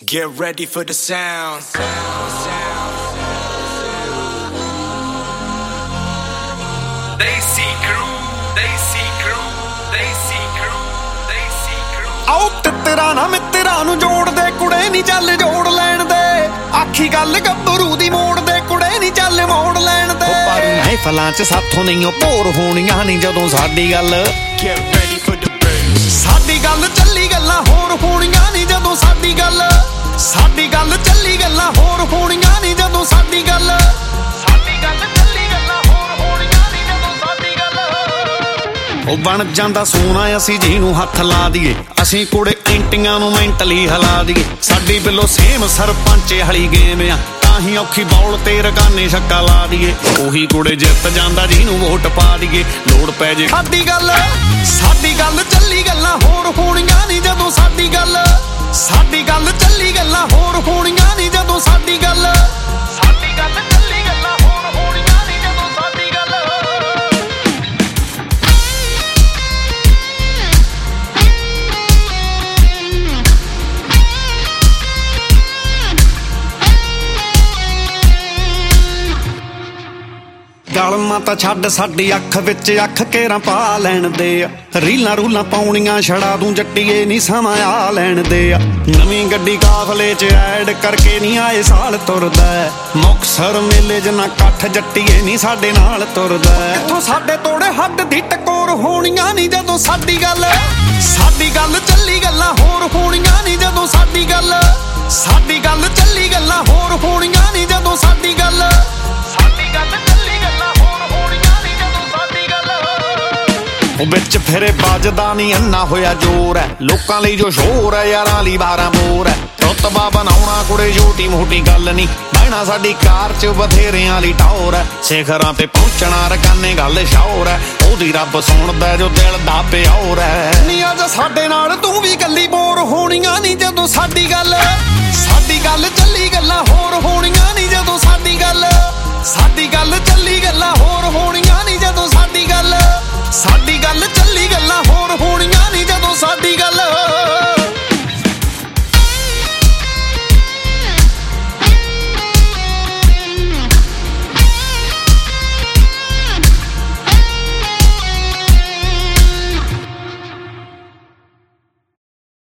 Get ready for the sound. Desi crew, Desi crew, Desi crew, Desi crew. ਆਓ ਤੇਰਾ ਨਾ ਮਿੱਤਰਾਂ ਨੂੰ ਜੋੜ ਦੇ ਕੁੜੇ ਨੀ ਚੱਲ ਜੋੜ ਲੈਣ ਦੇ ਆਖੀ ਗੱਲ ਗੱਭਰੂ ਦੀ ਮੋੜ ਦੇ ਕੁੜੇ ਨੀ ਚੱਲ ਮੋੜ ਲੈਣ ਦੇ ਪਰ ਮਹਿਫਲਾਂ ਚ ਸਾਥੋਂ ਨਹੀਂ ਉਹ ਭੋਰ ਹੋਣੀਆਂ ਨਹੀਂ ਜਦੋਂ ਸਾਡੀ ਗੱਲ Get ready for the bass. ਸਾਡੀ ਗੱਲ ਚੱਲੀ ਗੱਲਾਂ ਹੋਰ ਹੋਣੀਆਂ ਨਹੀਂ ਜਦੋਂ ਸਾਡੀ ਗੱਲ ਸਾਡੀ ਗੱਲ ਚੱਲੀ ਗੱਲਾਂ ਹੋਰ ਹੋਣੀਆਂ ਨਹੀਂ ਜਦੋਂ ਸਾਡੀ ਗੱਲ ਸਾਡੀ ਗੱਲ ਚੱਲੀ ਗੱਲਾਂ ਹੋਰ ਹੋਣੀਆਂ ਨਹੀਂ ਜਦੋਂ ਸਾਡੀ ਗੱਲ ਉਹ ਬਣ ਜਾਂਦਾ ਸੋਨਾ ਅਸੀਂ ਜਿਹਨੂੰ ਹੱਥ ਲਾ ਦਈਏ ਅਸੀਂ ਕੁੜੇ ਐਂਟੀਆਂ ਨੂੰ ਮੈਂਟਲੀ ਹਿਲਾ ਦਈਏ ਸਾਡੀ ਬਿੱਲੋ ਸੇਮ ਸਰਪੰਚ ਵਾਲੀ ਗੇਮ ਆ ਤਾਂ ਹੀ ਔਖੀ ਬੌਲ ਤੇ ਰਕਾਨੇ ਛੱਕਾ ਲਾ ਦਈਏ ਉਹੀ ਕੁੜੇ ਜਿੱਤ ਜਾਂਦਾ ਜਿਹਨੂੰ ਵੋਟ ਪਾ ਦਈਏ ਲੋੜ ਪੈ ਜੇ ਸਾਡੀ ਗੱਲ ਚੱਲੀ ਗੱਲਾਂ ਹੋਰ ਹੋਣੀਆਂ ਨਹੀਂ ਜਦੋਂ ਸਾਡੀ ਗੱਲ ਸਾਡੀ ਗੱਲ ਚੱਲੀ ਗੱਲਾਂ ਹੋਰ ਹੋਣੀਆਂ ਨਹੀਂ ਜਦੋਂ ਸਾਡੀ ਗੱਲ ਸਾਡੀ ਗੱਲ ਚੱਲੀ ਗੱਲਾਂ ਹੋਰ ਹੋਣੀਆਂ ਨਹੀਂ ਜਦੋਂ ਸਾਡੀ ਗੱਲ ਗਲਮਾਂ ਤਾਂ ਛੱਡ ਸਾਡੀ ਅੱਖ ਵਿੱਚ ਅੱਖ ਕੇਰਾਂ ਪਾ ਲੈਣ ਦੇ ਆ ਰੀਲਾਂ ਰੂਲਾਂ ਪਾਉਣੀਆਂ ਛੜਾ ਦੂੰ ਜੱਟੀਏ ਨੀ ਸਮਾਂ ਆ ਲੈਣ ਦੇ ਆ ਨਵੀਂ ਗੱਡੀ ਕਾਫਲੇ 'ਚ ਐਡ ਕਰਕੇ ਨੀ ਆਏ ਸਾਲ ਤੁਰਦਾ ਮੁਕਤਸਰ ਮੇਲੇ ਜਿੰਨਾ ਇਕੱਠ ਜੱਟੀਏ ਨੀ ਸਾਡੇ ਨਾਲ ਤੁਰਦਾ ਇੱਥੋਂ ਸਾਡੇ ਤੋੜੇ ਹੱਦ ਦੀ ਟਕੋਰ ਹੋਣੀਆਂ ਨੀ ਜਦੋਂ ਸਾਡੀ ਗੱਲ ਚੱਲੀ ਗੱਲਾਂ ਹੋਰ ਹੋਣੀਆਂ ਨੀ ਜਦੋਂ ਸਾਡੀ ਗੱਲ ਚੱਲੀ ਗੱਲਾਂ ਹੋਰ ਹੋਣੀਆਂ ਨੀ ਜਦੋਂ ਸਾਡੀ ਗੱਲ ਚੱਲੀ ਗੱਲਾਂ ਹੋਰ ਹੋਣੀਆਂ ਨੀ ਜਦੋਂ ਸਾਡੀ ਗੱਲ ਉਹ ਵਿੱਚ ਫਿਰੇ ਵੱਜਦਾ ਨੀ ਅੰਨਾ ਹੋਇਆ ਜ਼ੋਰ ਹੈ ਲੋਕਾਂ ਲਈ ਜੋ ਸ਼ੋਰ ਹੈ ਯਾਰਾਂ ਲਈ 12 ਬੋਰ ਹੈ ਰੁਤਬਾ ਬਣਾਉਣਾ ਕੁੜੇ ਛੋਟੀ ਮੋਟੀ ਗੱਲ ਨੀ ਬਹਿਣਾ ਸਾਡੀ ਕਾਰ 'ਚ ਬਥੇਰਿਆਂ ਲਈ ਟੌਰ ਹੈ ਸਿਖਰਾਂ ਤੇ ਪਹੁੰਚਣਾ ਰਕਾਨੇ ਗੱਲ ਸ਼ੌਰ ਹੈ ਉਹਦੀ ਰੱਬ ਸੁਣਦਾ ਜੋ ਦਿਲ ਦਾ ਪਿਓਰ ਹੈ ਨੀ ਅੱਜ ਸਾਡੇ ਨਾਲ ਤੂੰ ਵੀ ਗੱਲੀ ਬੋਰ ਹੋਣੀਆਂ ਨੀ ਜਦੋਂ ਸਾਡੀ ਗੱਲ ਚੱਲੀ ਗੱਲਾਂ ਹੋਰ ਹੋਣੀਆਂ ਨੀ ਜਦੋਂ ਸਾਡੀ ਗੱਲ ਚੱਲੀ ਗੱਲਾਂ ਹੋਰ